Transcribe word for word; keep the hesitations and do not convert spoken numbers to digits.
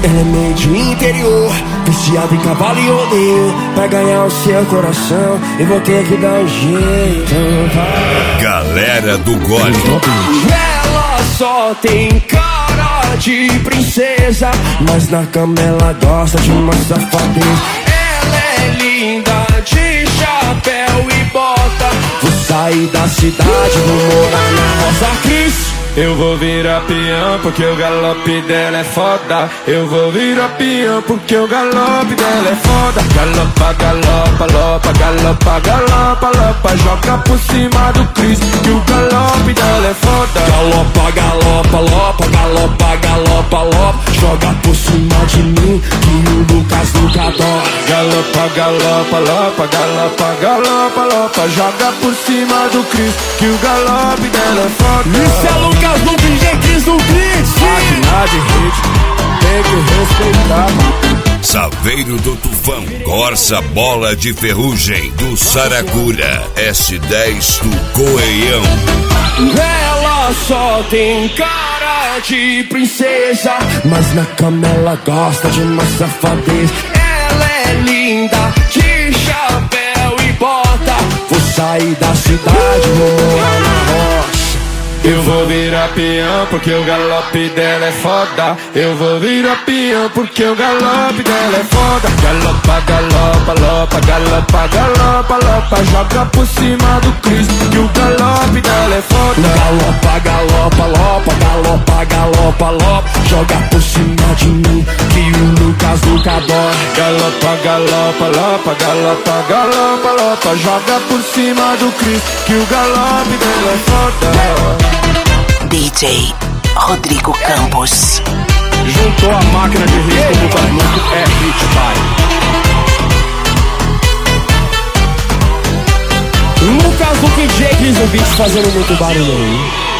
Ela é meio de interior, viciada em cavalo e rodeio. Pra ganhar o seu coração, eu vou ter que dar um jeito. Galera do Gole. Ela só tem cara de princesa, mas na cama ela gosta de uma safadeza. Ela é linda de chapéu e bota. Vou sair da cidade, vou morar na Rosa Cris. Eu vou virar peão porque o galope dela é foda. Eu vou virar peão porque o galope dela é foda. Galopa, galopa, lopa, galopa, galopa, lopa. Joga por cima do Cris que o galope dela é foda. Galopa, galopa, lopa, galopa, galopa, lopa. Joga por cima de mim que o Lucas nunca adora. Galopa, galopa, lopa, galopa, galopa, lopa. Joga por cima do Cris que o galope dela é foda. Isso é Lucas do D J Cris do Blitz. Máquina de hit, tem que respeitar. Saveiro do Tufão, Corsa Bola de Ferrugem do Saracura, S dez do Goião. Ela só tem cara de princesa, mas na cama ela gosta de uma safadeza. Ela é linda de chapéu e bota. Vou sair da cidade, vou morar na roça. Eu vou virar peão porque o galope dela é foda. Eu vou virar peão porque o galope dela é foda. Galopa, galopa, lopa, galopa, galopa, lopa. Joga por cima do Cris que o galope dela é foda. Galopa, galopa, lopa, galopa, galopa, lopa. Joga por cima de mim que o Lucas nunca adora. Galopa, galopa, lopa, galopa, galopa, lopa. Joga por cima do Cris que o galope dela é foda. D J Rodrigo Campos. Juntou a máquina de risco do Canuco, é hit, pai. Lucas do D J Cris do Beat fazendo muito barulho aí.